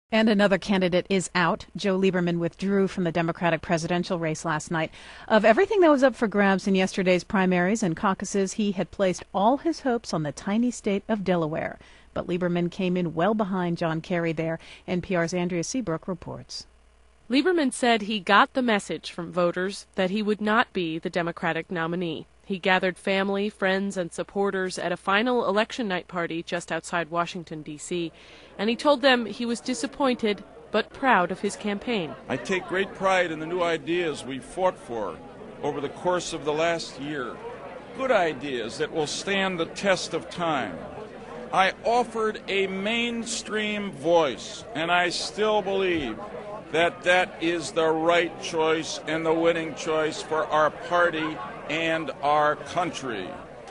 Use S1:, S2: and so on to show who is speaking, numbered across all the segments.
S1: And another candidate is out. Joe Lieberman withdrew from the Democratic presidential race last night. Of everything that was up for grabs in yesterday's primaries and caucuses, he had placed all his hopes on the tiny state of Delaware. But Lieberman came in well behind John Kerry there. NPR's Andrea Seabrook reports.
S2: Lieberman said he got the message from voters that he would not be the Democratic nominee. He gathered family, friends, and supporters at a final election night party just outside Washington, D.C., and he told them he was disappointed but proud of his campaign.
S3: I take great pride in the new ideas we fought for over the course of the last year, good ideas that will stand the test of time. I offered a mainstream voice, and I still believe that that is the right choice and the winning choice for our party and our country.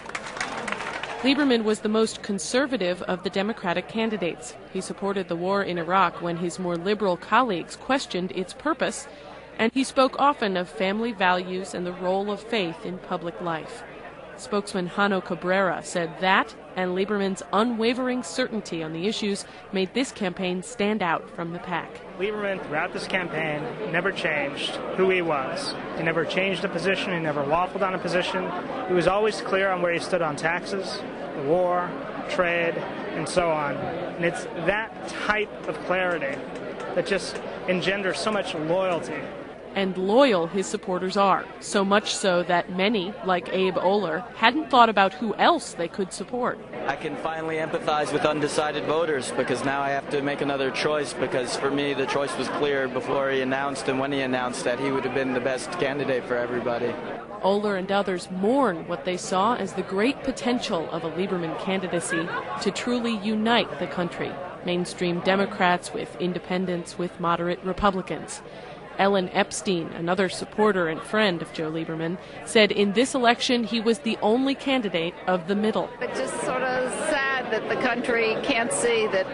S2: Lieberman was the most conservative of the Democratic candidates. He supported the war in Iraq when his more liberal colleagues questioned its purpose, and he spoke often of family values and the role of faith in public life. Spokesman Jano Cabrera said that and Lieberman's unwavering certainty on the issues made this campaign stand out from the pack.
S4: Lieberman, throughout this campaign, never changed who he was. He never changed a position. He never waffled on a position. He was always clear on where he stood on taxes, the war, trade, and so on. And it's that type of clarity that just engenders so much loyalty.
S2: And loyal his supporters are, so much so that many, like Abe Oler, hadn't thought about who else they could support.
S5: I can finally empathize with undecided voters because now I have to make another choice, because for me the choice was clear before he announced and when he announced that he would have been the best candidate for everybody.
S2: Oler and others mourn what they saw as the great potential of a Lieberman candidacy to truly unite the country, mainstream Democrats with independents with moderate Republicans. Ellen Epstein, another supporter and friend of Joe Lieberman, said in this election he was the only candidate of the middle.
S6: It's just sort of sad that the country can't see that,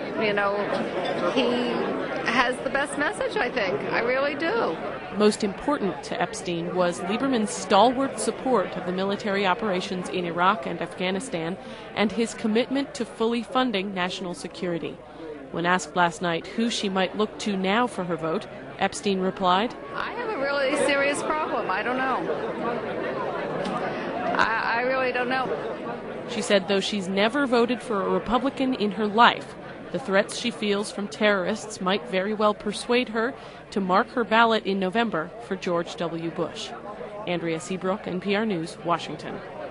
S6: he has the best message, I think. I really do.
S2: Most important to Epstein was Lieberman's stalwart support of the military operations in Iraq and Afghanistan and his commitment to fully funding national security. When asked last night who she might look to now for her vote, Epstein replied,
S6: I have a really serious problem. I don't know. I really don't know.
S2: She said though she's never voted for a Republican in her life, the threats she feels from terrorists might very well persuade her to mark her ballot in November for George W. Bush. Andrea Seabrook, NPR News, Washington.